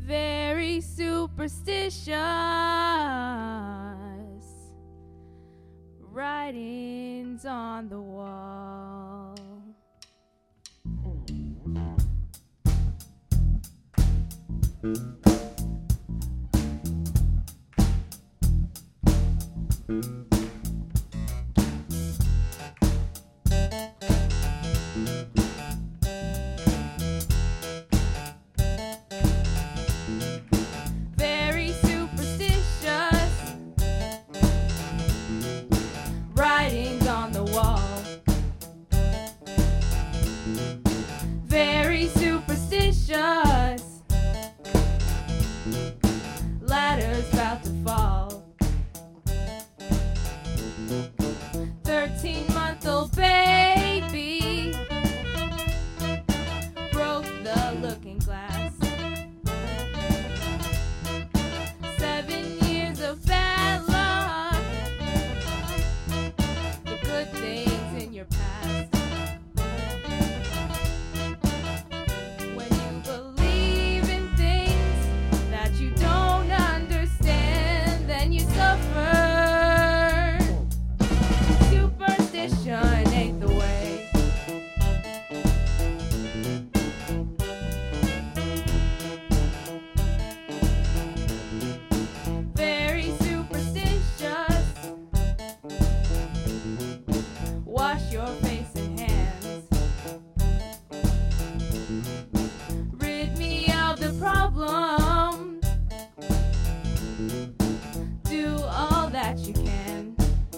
very superstitious. Writings on the wall. Very superstitious. Writings on the wall. Very superstitious. Ladders about to fall. 13-month-old baby broke the looking glass. 7 years of bad luck. The good things in your past. When you believe in things that you don't understand, then you suffer. Superstition ain't the way. Very superstitious. Wash your face and hands. Rid me of the problem. Do all that you can.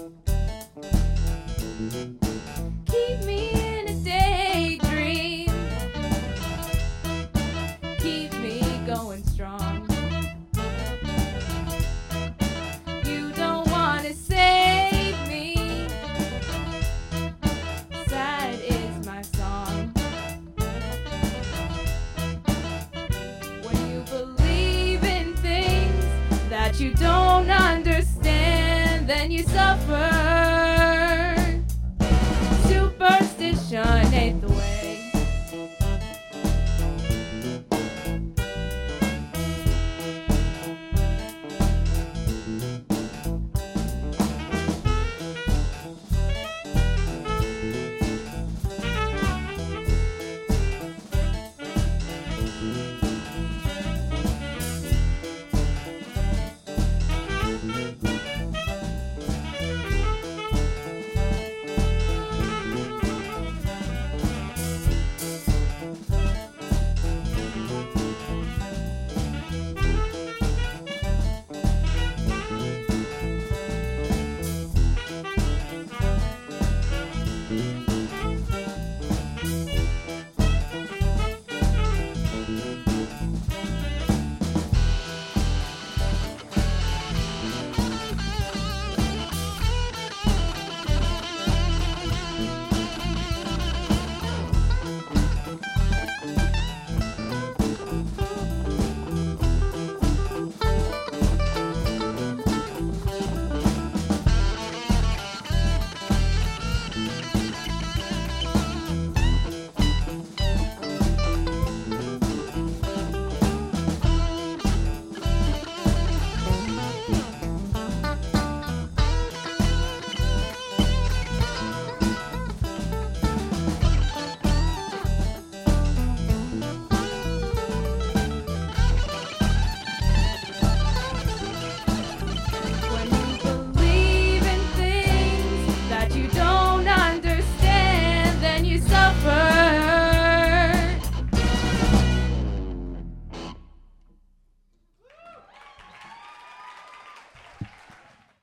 Keep me in a daydream. Keep me going strong. You don't want to save me. Sad is my song. When you believe in things that you don't understand, then you suffer.